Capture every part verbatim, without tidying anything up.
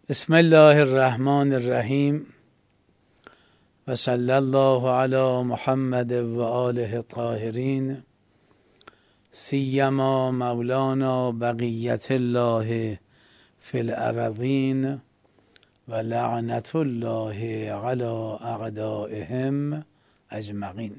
بسم الله الرحمن الرحیم و صلی الله علی محمد و آله الطاهرین سیما مولانا بقیت الله فی الارضین و لعنت الله علی اعدائهم اجمعین.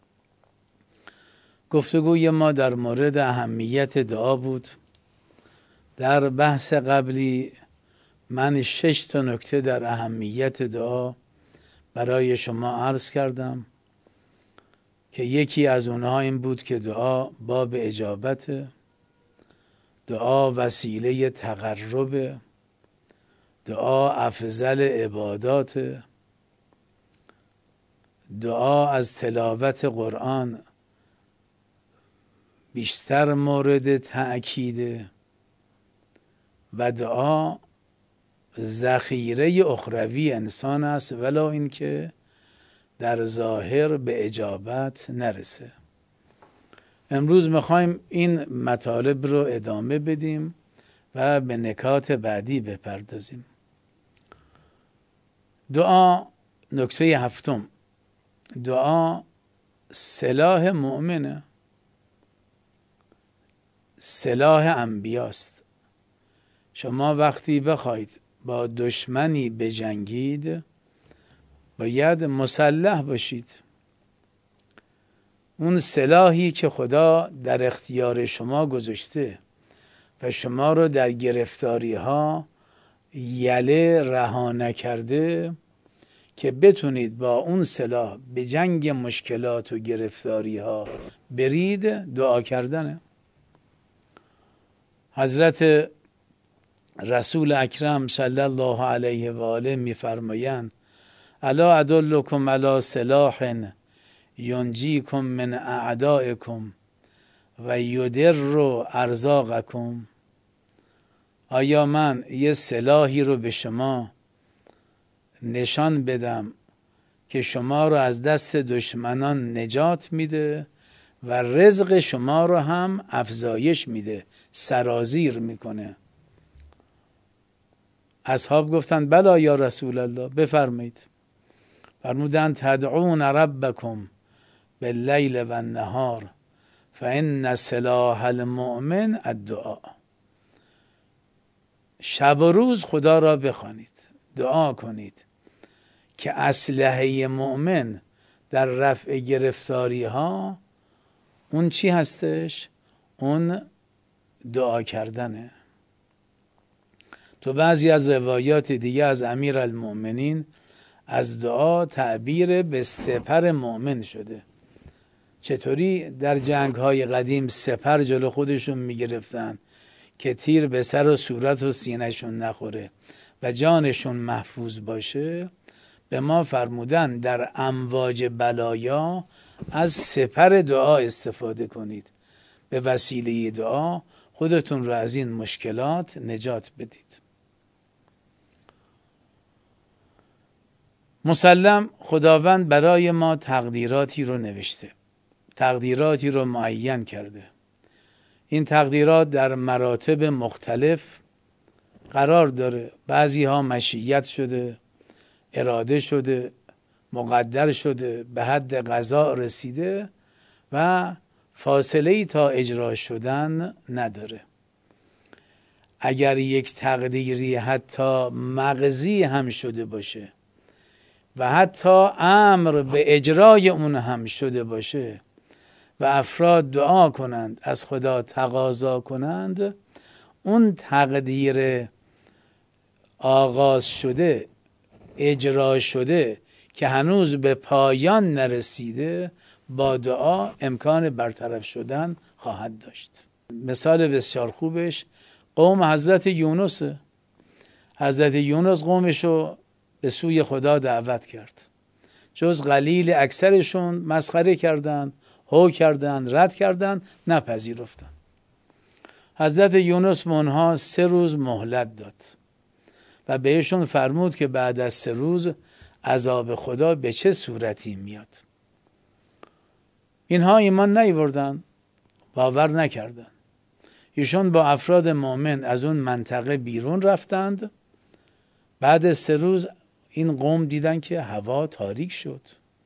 گفتگوی ما در مورد اهمیت دعا بود. در بحث قبلی من شش تا نکته در اهمیت دعا برای شما عرض کردم که یکی از اونها این بود که دعا باب اجابت، دعا وسیله تقرب، دعا افضل عبادات، دعا از تلاوت قرآن بیشتر مورد تأکیده و دعا ذخیره اخروی انسان است ولو اینکه در ظاهر به اجابت نرسه. امروز میخوایم این مطالب رو ادامه بدیم و به نکات بعدی بپردازیم. دعا، نکته هفتم، دعا سلاح مؤمنه، سلاح انبیاست. شما وقتی بخواید با دشمنی بجنگید باید مسلح باشید. اون سلاحی که خدا در اختیار شما گذاشته و شما رو در گرفتاری ها یله رها نکرده که بتونید با اون سلاح به جنگ مشکلات و گرفتاری ها برید، دعا کردنه. حضرت رسول اکرم صلی الله علیه و آله میفرمایند الا ادلکم علی سلاح ینجیکم من اعدائکم و یدر ارزاقکم. آیا من یه سلاحی رو به شما نشان بدم که شما رو از دست دشمنان نجات میده و رزق شما رو هم افزایش میده، سرازیر میکنه؟ اصحاب گفتند بلا یا رسول الله، بفرمایید. فرمودند تدعون ربکم باللیل و النهار فان سلاح المؤمن الدعاء. شب و روز خدا را بخوانید، دعا کنید که اسلحه مؤمن در رفع گرفتاری ها اون چی هستش؟ اون دعا کردنه. تو بعضی از روایات دیگه از امیر المؤمنین از دعا تعبیر به سپر مؤمن شده. چطوری در جنگ های قدیم سپر جلو خودشون میگرفتن که تیر به سر و صورت و سینهشون نخوره و جانشون محفوظ باشه. به ما فرمودن در امواج بلایا از سپر دعا استفاده کنید، به وسیله دعا خودتون رو از این مشکلات نجات بدید. مسلم خداوند برای ما تقدیراتی رو نوشته، تقدیراتی رو معین کرده. این تقدیرات در مراتب مختلف قرار داره. بعضی ها مشیت شده، اراده شده، مقدر شده، به حد قضا رسیده و فاصله تا اجرا شدن نداره. اگر یک تقدیری حتی مغزی هم شده باشه و حتی امر به اجرای اون هم شده باشه و افراد دعا کنند، از خدا تقاضا کنند، اون تقدیر آغاز شده، اجرا شده که هنوز به پایان نرسیده، با دعا امکان برطرف شدن خواهد داشت. مثال بسیار خوبش قوم حضرت یونس. حضرت یونس قومشو به سوی خدا دعوت کرد. جز قلیل اکثرشون مسخره کردند، هو کردند، رد کردند، نپذیرفتند. حضرت یونس به اونها سه روز مهلت داد و بهشون فرمود که بعد از سه روز عذاب خدا به چه صورتی میاد. اینها ایمان نیاوردند، باور نکردند. ایشون با افراد مؤمن از اون منطقه بیرون رفتند بعد سه روز این قوم دیدن که هوا تاریک شد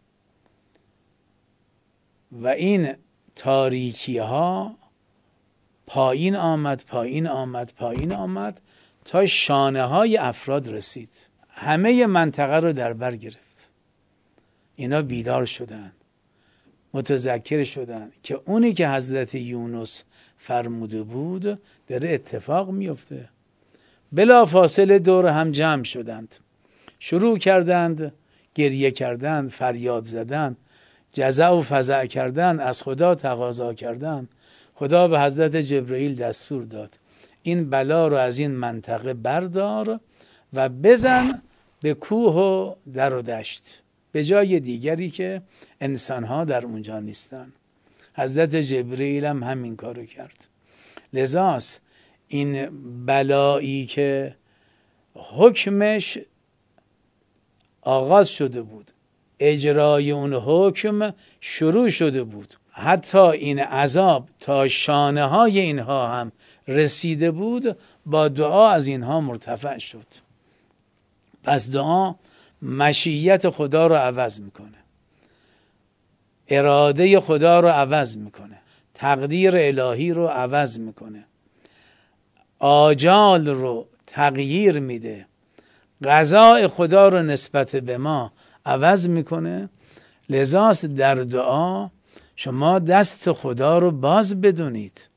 و این تاریکی ها پایین آمد پایین آمد پایین آمد تا شانه های افراد رسید، همه منطقه رو در بر گرفت. اینا بیدار شدن، متذکر شدن که اونی که حضرت یونس فرموده بود داره اتفاق میفته. بلا فاصله دور هم جمع شدند، شروع کردند گریه کردند، فریاد زدند، جزع و فزع کردند، از خدا تقاضا کردند. خدا به حضرت جبرئیل دستور داد این بلا رو از این منطقه بردار و بزن به کوه و در و دشت، به جای دیگری که انسانها در اونجا نیستن. حضرت جبرئیل هم همین کارو کرد. لذاست این بلایی که حکمش آغاز شده بود، اجرای اون حکم شروع شده بود، حتی این عذاب تا شانه های اینها هم رسیده بود، با دعا از اینها مرتفع شد. پس دعا مشیت خدا رو عوض میکنه، اراده خدا رو عوض میکنه، تقدیر الهی رو عوض میکنه، آجال رو تغییر میده، قضاء خدا رو نسبت به ما عوض میکنه. لذاست در دعا شما دست خدا رو باز بدونید.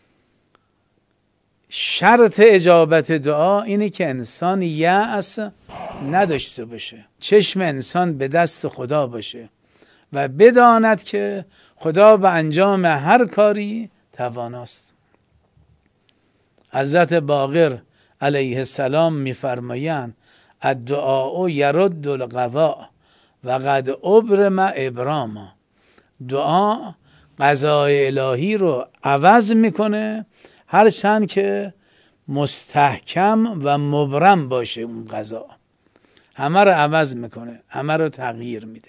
شرط اجابت دعا اینه که انسان یأس نداشته باشه، چشم انسان به دست خدا باشه و بداند که خدا به انجام هر کاری تواناست. حضرت باقر علیه السلام میفرمایند الدعاء یرد القضاء و قد ابرم ابراما. دعا قضای الهی رو عوض میکنه، هرچند که مستحکم و مبرم باشه. اون قضا همه رو عوض میکنه، همه رو تغییر میده.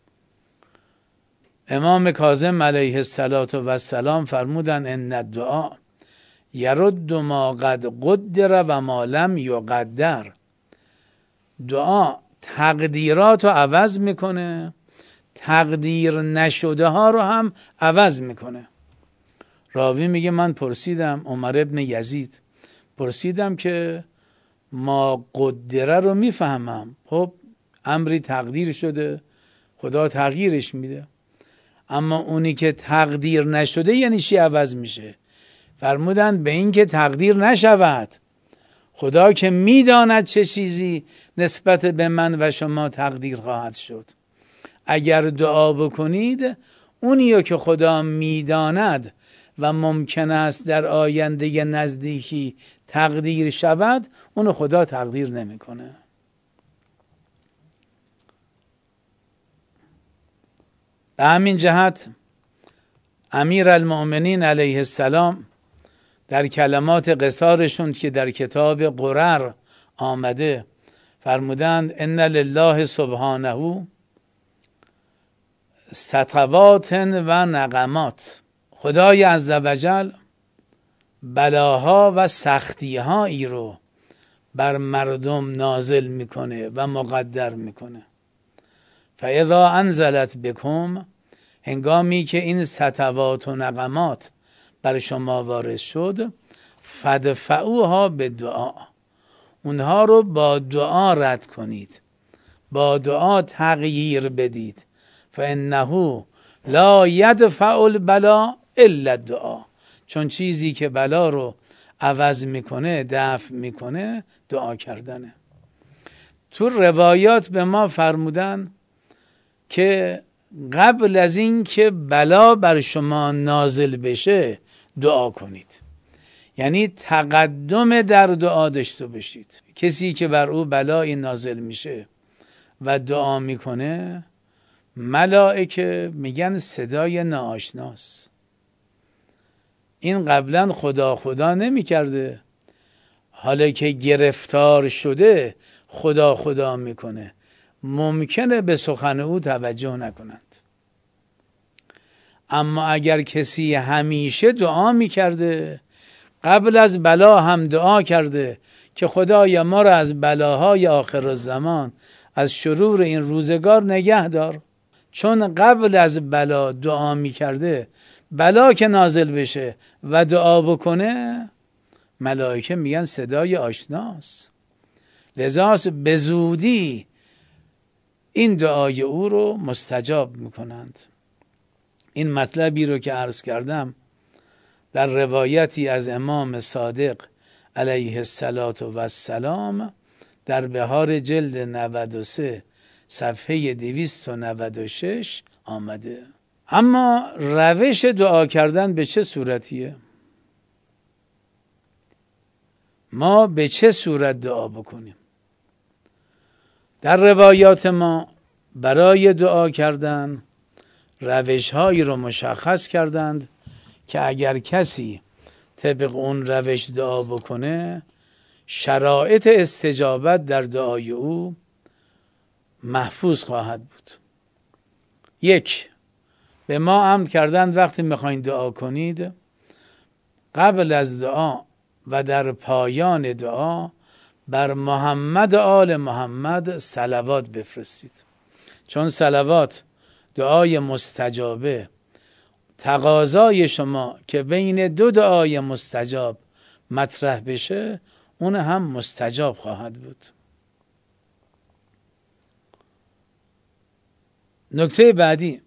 امام کاظم علیه السلام فرمودن ان الدعاء یرد ما قد قدر و ما لم یقدر. دعا تقدیرات رو عوض میکنه، تقدیر نشده ها رو هم عوض میکنه. راوی میگه من پرسیدم، عمر ابن یزید پرسیدم که ما قدره رو میفهمم، خب امری تقدیر شده خدا تغییرش میده، اما اونی که تقدیر نشده یعنی چی عوض میشه؟ فرمودن به این که تقدیر نشود. خدا که میداند چه چیزی نسبت به من و شما تقدیر خواهد شد. اگر دعا بکنید اونیو که خدا میداند و ممکن است در آینده نزدیکی تقدیر شود، اونو خدا تقدیر نمیکنه. به همین جهت امیر المؤمنین علیه السلام در کلمات قصارشون که در کتاب قرر آمده فرمودند ان لله سبحانه سطوات و نقمات. خدای عزوجل بلاها و سختی‌هایی رو بر مردم نازل میکنه و مقدر میکنه. فاذا انزلت بکم، هنگامی که این سطوات و نقمات بر شما وارد شد، فدفعوها به دعا، اونها رو با دعا رد کنید، با دعا تغییر بدید. فانه لا یدفع البلا الا الدعا، چون چیزی که بلا رو عوض میکنه، دفع میکنه، دعا کردنه. تو روایات به ما فرمودن که قبل از این که بلا بر شما نازل بشه دعا کنید، یعنی تقدم در دعا داشته باشید. کسی که بر او بلایی نازل میشه و دعا میکنه، ملائکه میگن صدای ناآشناست، این قبلا خدا خدا نمیکرده، حالا که گرفتار شده خدا خدا میکنه، ممکنه به سخن او توجه نکنند. اما اگر کسی همیشه دعا میکرده، قبل از بلا هم دعا کرده که خدایا ما را از بلاهای آخر الزمان، از شرور این روزگار نگه دار. چون قبل از بلا دعا می کرده، بلا که نازل بشه و دعا بکنه، ملائکه میگن صدای آشناست، لذاست به زودی این دعای او رو مستجاب میکنند. این مطلبی رو که عرض کردم در روایتی از امام صادق علیه السلام در بهار جلد نود و سه صفحه دویست و نود و شش آمده. اما روش دعا کردن به چه صورتیه؟ ما به چه صورت دعا بکنیم؟ در روایات ما برای دعا کردن روش‌هایی رو مشخص کردند که اگر کسی طبق اون روش دعا بکنه، شرایط استجابت در دعای او محفوظ خواهد بود. یک، به ما امر کردند وقتی میخواین دعا کنید، قبل از دعا و در پایان دعا بر محمد و آل محمد صلوات بفرستید. چون صلوات دعای مستجابه، تقاضای شما که بین دو دعای مستجاب مطرح بشه، اون هم مستجاب خواهد بود. نکته بعدی،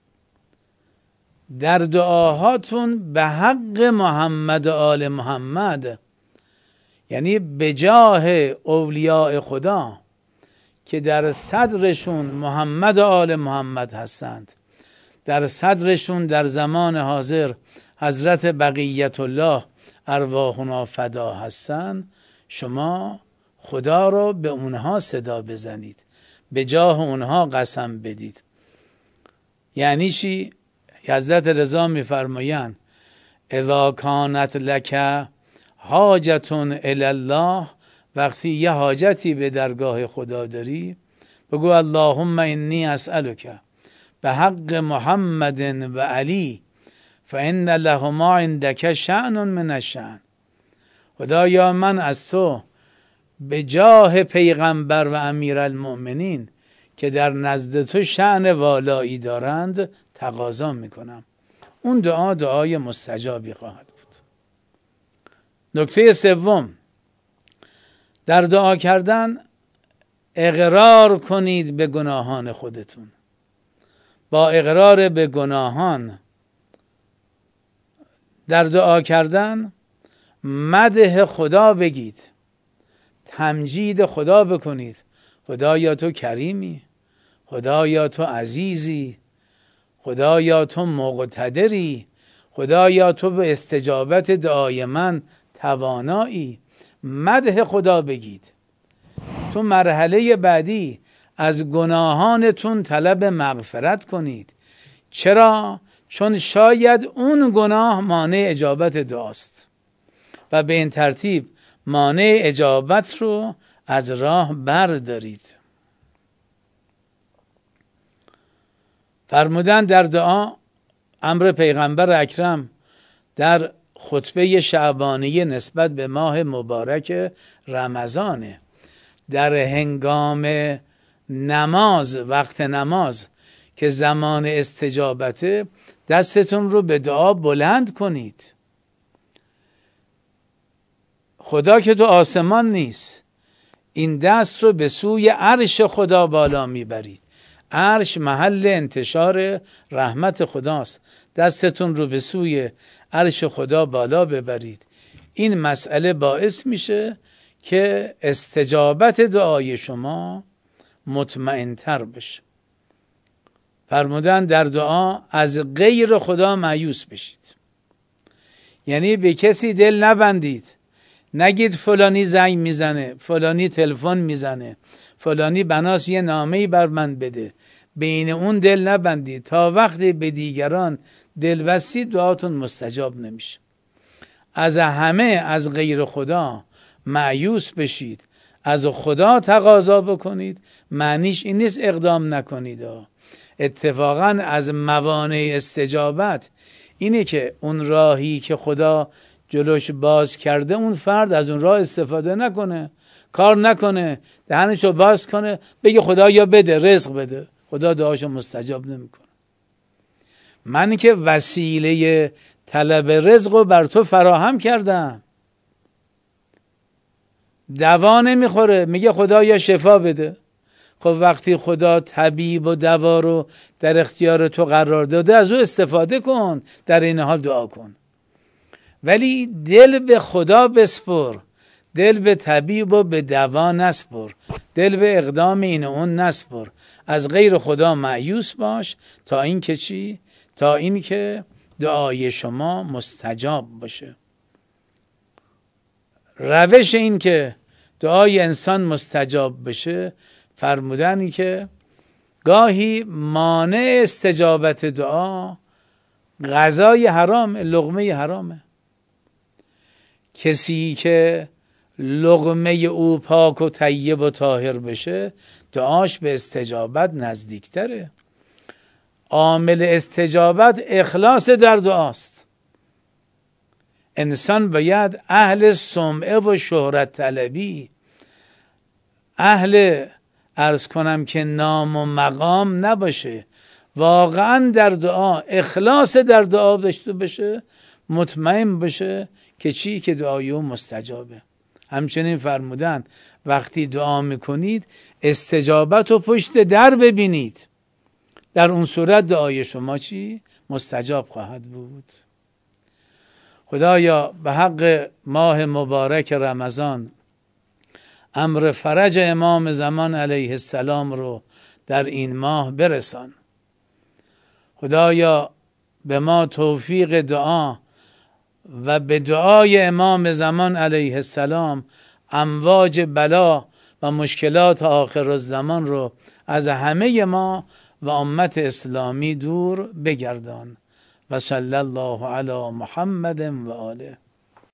در دعاهاتون به حق محمد و آل محمد، یعنی به جاه اولیاء خدا که در صدرشون محمد و آل محمد هستند، در صدرشون در زمان حاضر حضرت بقیت الله ارواحنا فدا هستند، شما خدا رو به اونها صدا بزنید، به جاه اونها قسم بدید. یعنی چی؟ حضرت رضا میفرمایند اذا کانت لک حاجتون الی الله، وقتی یه حاجتی به درگاه خدا داری، بگو اللهم انی اسألک به حق محمد و علی فان لهما عندک شأن من الشأن. خدایا من از تو به جاه پیغمبر و امیرالمؤمنین که در نزد تو شأن والایی دارند تقاضا میکنم. اون دعا دعای مستجابی خواهد بود. نکته سوم، در دعا کردن اقرار کنید به گناهان خودتون. با اقرار به گناهان در دعا کردن مدح خدا بگید، تمجید خدا بکنید. خدایا تو کریمی، خدایا تو عزیزی، خدایا تو مقتدری، خدایا تو به استجابت دعای من توانایی. مدح خدا بگید. تو مرحله بعدی از گناهانتون طلب مغفرت کنید. چرا؟ چون شاید اون گناه مانع اجابت دعاست و به این ترتیب مانع اجابت رو از راه بردارید. فرمودن در دعا، امر پیغمبر اکرم در خطبه شعبانیه نسبت به ماه مبارک رمضانه، در هنگام نماز، وقت نماز که زمان استجابته، دستتون رو به دعا بلند کنید. خدا که تو آسمان نیست، این دست رو به سوی عرش خدا بالا میبرید. عرش محل انتشار رحمت خداست. دستتون رو به سوی عرش خدا بالا ببرید. این مسئله باعث میشه که استجابت دعای شما مطمئن‌تر بشه. فرمودن در دعا از غیر خدا مایوس بشید. یعنی به کسی دل نبندید. نگید فلانی زنگ میزنه، فلانی تلفن میزنه، فلانی بناس یه نامه‌ای بر من بده. بین اون دل نبندید. تا وقتی به دیگران دل بستید دعاتون مستجاب نمیشه. از همه از غیر خدا مایوس بشید، از خدا تقاضا بکنید. معنیش این نیست اقدام نکنید. اتفاقا از موانع استجابت اینه که اون راهی که خدا جلوش باز کرده اون فرد از اون راه استفاده نکنه، کار نکنه، دهنشو باز کنه بگه خدا یا بده رزق بده، خدا دعاشو مستجاب نمیکنه. من که وسیله طلب رزق رو بر تو فراهم کردم، دوا نمیخوره میگه خدا یا شفا بده. خب وقتی خدا طبیب و دوا رو در اختیار تو قرار داده از او استفاده کن، در این حال دعا کن. ولی دل به خدا بسپر، دل به طبیب و به دوا نسپر، دل به اقدام این و اون نسپر. از غیر خدا مایوس باش تا این که چی؟ تا این که دعای شما مستجاب باشه. روش این که دعای انسان مستجاب بشه فرمودن که گاهی مانع استجابت دعا غذای حرام، لقمه حرامه. کسی که لقمه او پاک و طیب و طاهر بشه دعاش به استجابت نزدیکتره. عامل استجابت اخلاص در دعاست. انسان باید اهل سمعه و شهرت طلبی، اهل عرض کنم که نام و مقام نباشه، واقعا در دعا اخلاص در دعا داشته باشه، مطمئن باشه که چی؟ که دعای او مستجابه. همچنین فرمودن وقتی دعا میکنید استجابت و پشت در ببینید، در اون صورت دعای شما چی؟ مستجاب خواهد بود. خدایا به حق ماه مبارک رمضان امر فرج امام زمان علیه السلام رو در این ماه برسان. خدایا به ما توفیق دعا و به دعای امام زمان علیه السلام امواج بلا و مشکلات آخر الزمان رو از همه ما و امت اسلامی دور بگردان. و صلی الله علی محمد و آله.